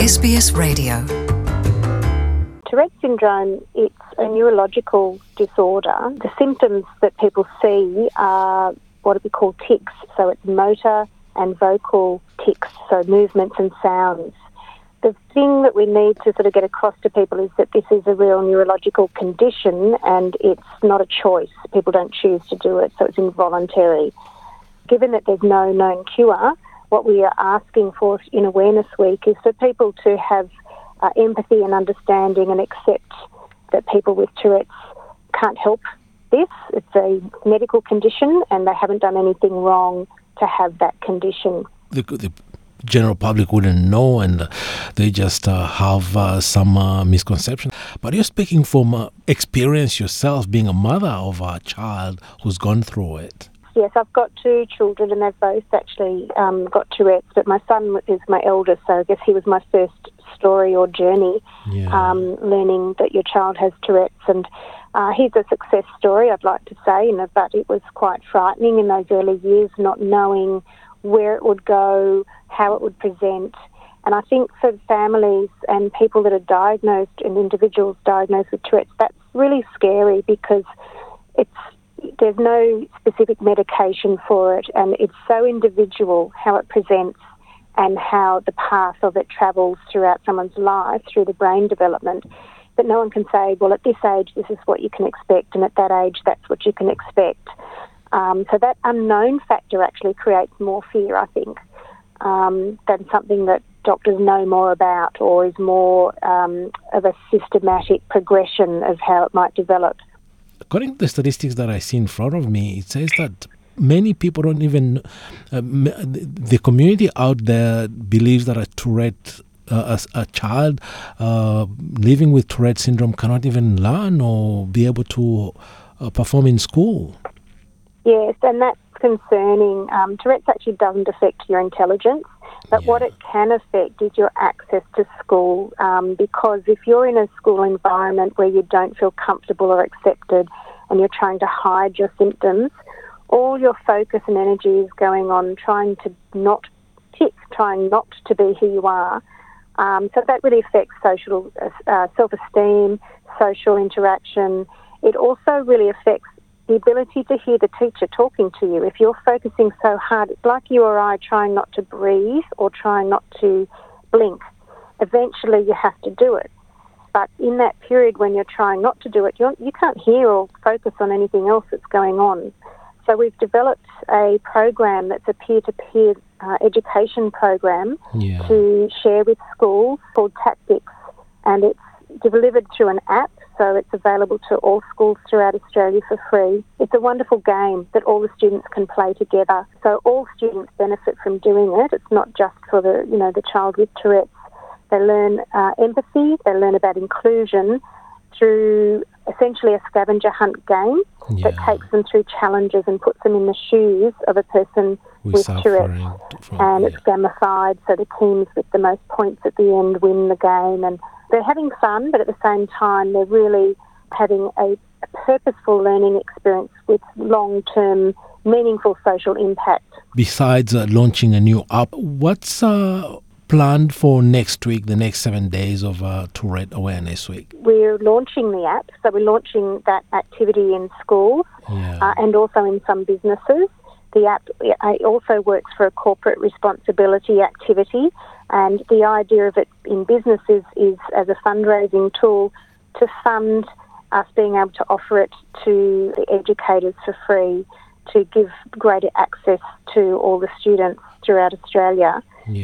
SBS Radio. Tourette syndrome, it's a neurological disorder. The symptoms that people see are what we call tics. So it's motor and vocal tics, so movements and sounds. The thing that we need to sort of get across to people is that this is a real neurological condition and it's not a choice. People don't choose to do it, so it's involuntary. Given that there's no known cure, what we are asking for in Awareness Week is for people to have empathy and understanding and accept that people with Tourette's can't help this. It's a medical condition and they haven't done anything wrong to have that condition. The general public wouldn't know and they just have some misconception. But you're speaking from experience yourself, being a mother of a child who's gone through it. Yes, I've got two children and they've both actually got Tourette's, but my son is my eldest, so I guess he was my first story or journey, learning that your child has Tourette's. And he's a success story, I'd like to say, but it was quite frightening in those early years, not knowing where it would go, how it would present. And I think for families and people that are diagnosed and individuals diagnosed with Tourette's, that's really scary because there's no specific medication for it and it's so individual how it presents and how the path of it travels throughout someone's life through the brain development, that no one can say, well, at this age, this is what you can expect, and at that age, that's what you can expect. So that unknown factor actually creates more fear, I think, than something that doctors know more about or is more of a systematic progression of how it might develop. According to the statistics that I see in front of me, it says that many people don't even, the community out there believes that a Tourette, a child living with Tourette syndrome cannot even learn or be able to perform in school. Yes, and that's concerning. Tourette's actually doesn't affect your intelligence, but what it can affect is your access to school, because if you're in a school environment where you don't feel comfortable or accepted and you're trying to hide your symptoms, all your focus and energy is going on trying to not tick, trying not to be who you are. So that really affects social self-esteem, social interaction. It also really affects the ability to hear the teacher talking to you. If you're focusing so hard, it's like you or I trying not to breathe or trying not to blink. Eventually you have to do it. But in that period when you're trying not to do it, you can't hear or focus on anything else that's going on. So we've developed a program that's a peer-to-peer education program to share with schools called Tactics, and it's delivered through an app, so it's available to all schools throughout Australia for free. It's a wonderful game that all the students can play together. So all students benefit from doing it. It's not just for the child with Tourette's. They learn empathy, they learn about inclusion through essentially a scavenger hunt game that takes them through challenges and puts them in the shoes of a person with Tourette's. And it's gamified, so the teams with the most points at the end win the game. And they're having fun, but at the same time, they're really having a purposeful learning experience with long-term, meaningful social impact. Besides launching a new app, what's planned for next week, the next 7 days of Tourette Awareness Week? We're launching the app, so we're launching that activity in schools and also in some businesses. The app also works for a corporate responsibility activity, and the idea of it in businesses is as a fundraising tool to fund us being able to offer it to the educators for free to give greater access to all the students throughout Australia.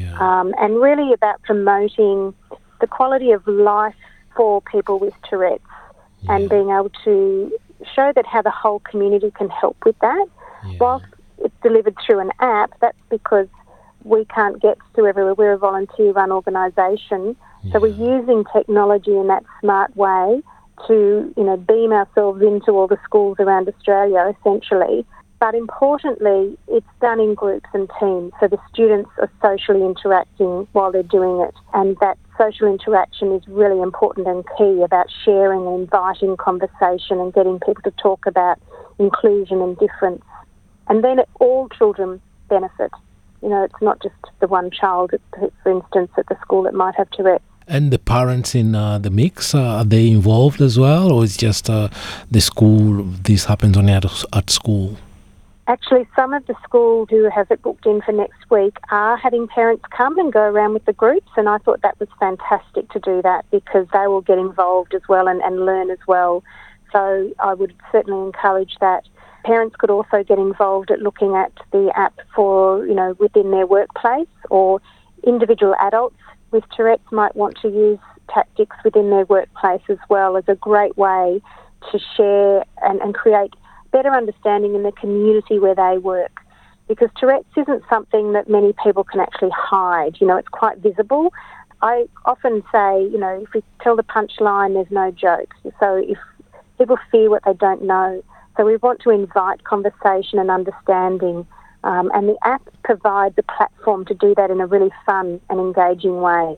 And really about promoting the quality of life for people with Tourette's and being able to show that how the whole community can help with that. Whilst it's delivered through an app, that's because we can't get to everywhere. We're a volunteer-run organisation, so we're using technology in that smart way to, beam ourselves into all the schools around Australia, essentially. But importantly, it's done in groups and teams, so the students are socially interacting while they're doing it, and that social interaction is really important and key about sharing and inviting conversation and getting people to talk about inclusion and difference. And then all children benefit. It's not just the one child, for instance, at the school that might have Tourette's. And the parents in the mix, are they involved as well, or is just the school, this happens only at school? Actually, some of the schools who have it booked in for next week are having parents come and go around with the groups, and I thought that was fantastic to do that because they will get involved as well and learn as well. So I would certainly encourage that. Parents could also get involved at looking at the app for, within their workplace, or individual adults with Tourette's might want to use tactics within their workplace as well as a great way to share and create better understanding in the community where they work. Because Tourette's isn't something that many people can actually hide. It's quite visible. I often say, if we tell the punchline, there's no jokes. So if people fear what they don't know. So we want to invite conversation and understanding. And the app provides a platform to do that in a really fun and engaging way.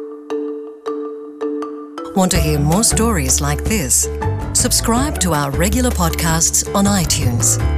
Want to hear more stories like this? Subscribe to our regular podcasts on iTunes.